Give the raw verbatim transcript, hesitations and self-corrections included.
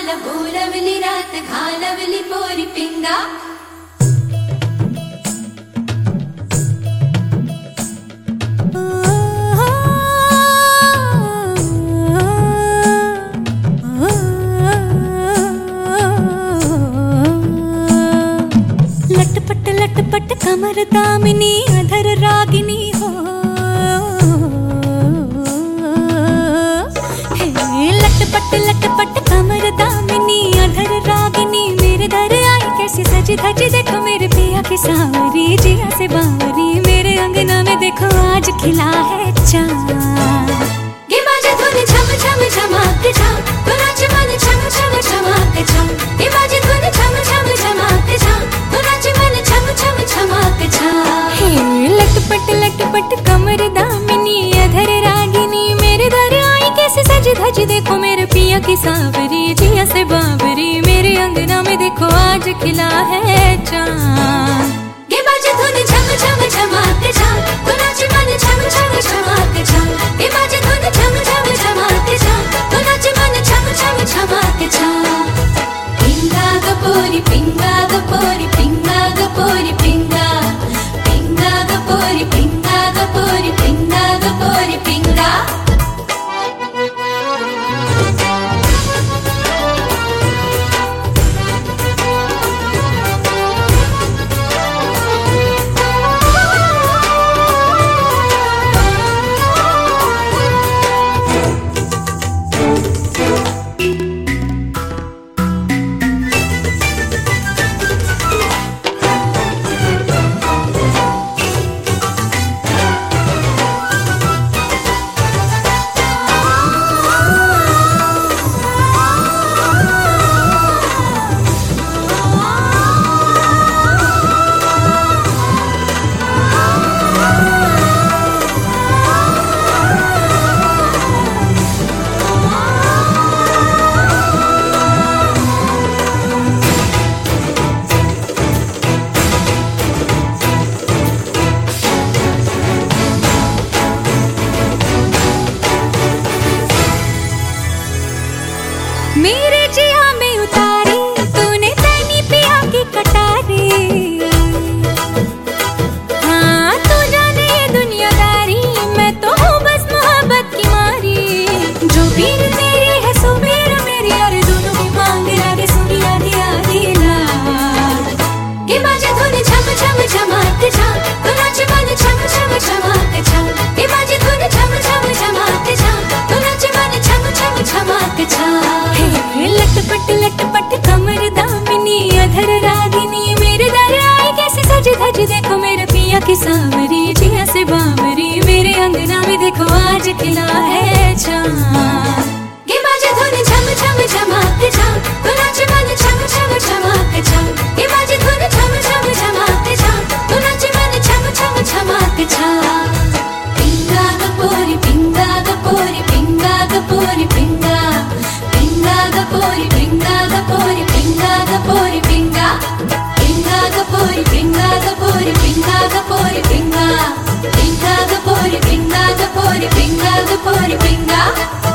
मला बोलवली रात घालवली पोरी पिंगा. लटपट लटपट कमर दामिनी अधर रागिनी हो. लटपट लटपट कमर दामिनी अधर रागिनी मेरे दर आई कैसी सजी धजी देखो मेरे पिया की सावरी जिया से बावरी मेरे अंगना में देखो आज खिला है चाँद. गे बाजे धुन झम झम झमाक झम तो नाच मन झम झम झमाक झम. गे बाजे धुन झम झम झमाक झम तो नाच मन झम झम झमाक झम. लटपट लटपट कमर दामिनी अधर रागिनी मेरे दर आई कैसे सजी धजी देखो मेरे पिया की सावरी जिया से बावरी मेरे अंगना में देखो आज खिला है चाँद. गे बाजे धुन झम झम झमाक झम तो नाच मन झम झम झमाक झम. गे बाजे धुन झम झम झमाक झम तो नाच मन झम झम झमाक झम. पिंगा ग पोरी पिंगा ग पोरी पिंगा ग पोरी पिंगा. पिंगा ग पोरी पिंगा ग पोरी पिंगा ग पोरी पिंगा. मेरे जिया में उतारी तूने तैनी पिया की कटारी. हाँ तू जाने ये दुनियादारी मैं तो हूँ बस मोहब्बत की मारी. जो पीर तेरी है सो मेरा मेरी यार दोनों की मांग लागे सुनी आधी आधी रात. गे बाजे धुन झम झम झमाक झम तो नाच मन झम झम झमाक झम. गे बाजे धुन झम झम झमाक झम तो नाच मन झम झम झमाक झम. लटपट लटपट कमर दामिनी अधर रागिनी मेरे दर आई कैसे सजी धजी देखो मेरे पिया की सावरी जिया से बावरी मेरे अंगना में देखो आज खिला है चाँद. गे बाजे धुन झम झम झमाक झम तो नाच मन झम झम झमाक झम. गे बाजे धुन झम झम झमाक झम तो नाच मन झम झम झमाक झम. पिंगा ग पोरी पिंगा ग पोरी पिंगा ग पोरी पिंगा. पिंगा ग पोरी पिंगा ग पोरी पिंगा ग पोरी पिंगा. पिंगा ग पोरी पिंगा ग पोरी पिंगा ग पोरी पिंगा. पिंगा ग पोरी पिंगा ग पोरी पिंगा ग पोरी पिंगा.